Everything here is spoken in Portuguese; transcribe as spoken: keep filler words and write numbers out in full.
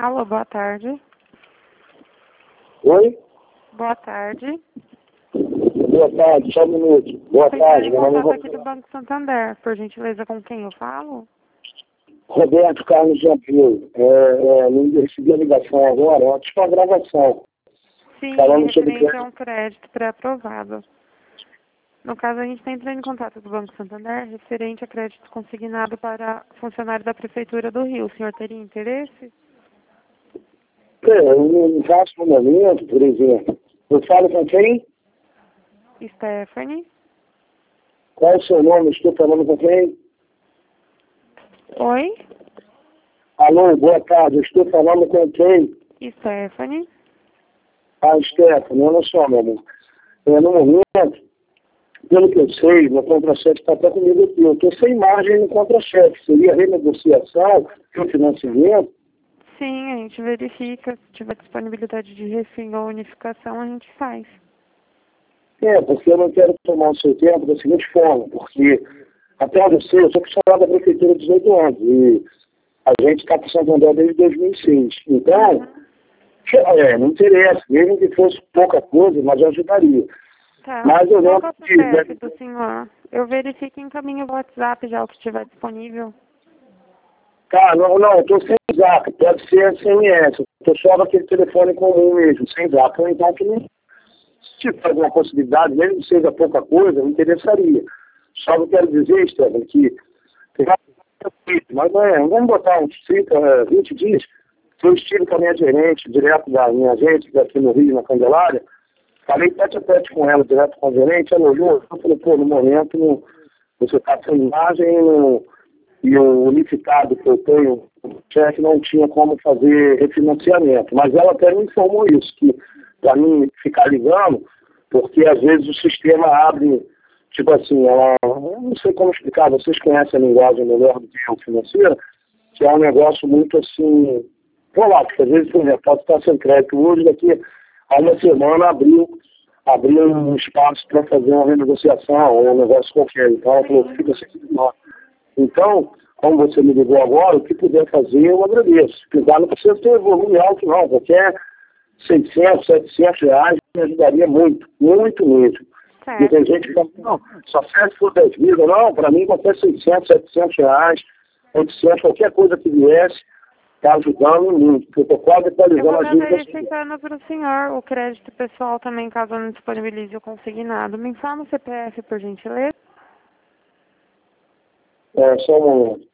Alô, boa tarde. Oi? Boa tarde. Boa tarde, só um minuto. Boa Fui tarde, em meu nome é contato aqui do Banco Santander. Por gentileza, com quem eu falo? Roberto Carlos Jampil. É, é, não recebi a ligação agora, é tipo uma gravação. Sim, Falando sobre referente a crédito. um crédito pré-aprovado. No caso, a gente está entrando em contato do Banco Santander referente a crédito consignado para funcionário da Prefeitura do Rio. O senhor teria interesse? É, eu não faço no momento, por exemplo. Eu falo com quem? Stephanie. Qual é o seu nome? Estou falando com quem? Oi? Alô, boa tarde, eu estou falando com quem? Stephanie. Ah, Stephanie, olha só, meu amor. É, no momento, pelo que eu sei, meu contra-cheque está até comigo aqui. Eu estou sem margem no contra-cheque. Seria renegociação, refinanciamento? Sim, a gente verifica. Se tiver disponibilidade de refim ou unificação, a gente faz. É, porque eu não quero tomar o seu tempo da seguinte forma, porque até onde eu sei, eu sou funcionário da Prefeitura há dezoito anos e a gente está com Santander desde dois mil e seis. Então, Uhum. é, não interessa, mesmo que fosse pouca coisa, mas eu ajudaria. Tá. Mas eu Qual não que é o que, né, C P F do senhor? Eu verifico e encaminho o WhatsApp já o que estiver disponível. tá, não, não, eu estou sem zap, pode ser S M S, eu estou só naquele telefone comum mesmo, sem zap, ou então que não, se tiver alguma possibilidade, mesmo que seja pouca coisa, me interessaria. Só que eu quero dizer, Estevam, que mas não é, vamos botar uns trinta, eh, vinte dias, que eu estive com a minha gerente, direto da minha agente, daqui no Rio, na Candelária, falei tete a tete com ela, direto com a gerente, ela olhou, eu falei, pô, no momento, no, você está sem imagem no, e o unificado que eu tenho, o cheque não tinha como fazer refinanciamento, mas ela até me informou isso, que para mim ficar ligando, porque às vezes o sistema abre. Tipo assim, ela, eu não sei como explicar, vocês conhecem a linguagem melhor do que eu financeira, que é um negócio muito assim, volátil. Às vezes, por exemplo, pode estar sem crédito hoje, daqui a uma semana abriu, abriu um espaço para fazer uma renegociação ou um negócio qualquer. Então, ela falou, fica sem nós. Então, como você me ligou agora, o que puder fazer, eu agradeço. Porque não precisa ter volume alto, não. Qualquer seiscentos, setecentos reais me ajudaria muito, muito mesmo. E tem Certo. gente que fala, não, só serve por dez mil. Não, para mim qualquer seiscentos, setecentos reais, oitocentos, qualquer coisa que viesse, está ajudando muito, porque eu estou quase Eu vou atualizando as estar dívidas. verificando para o senhor o crédito pessoal também, caso não disponibilize o consignado. Me informa o C P F, por gentileza. É, só um momento.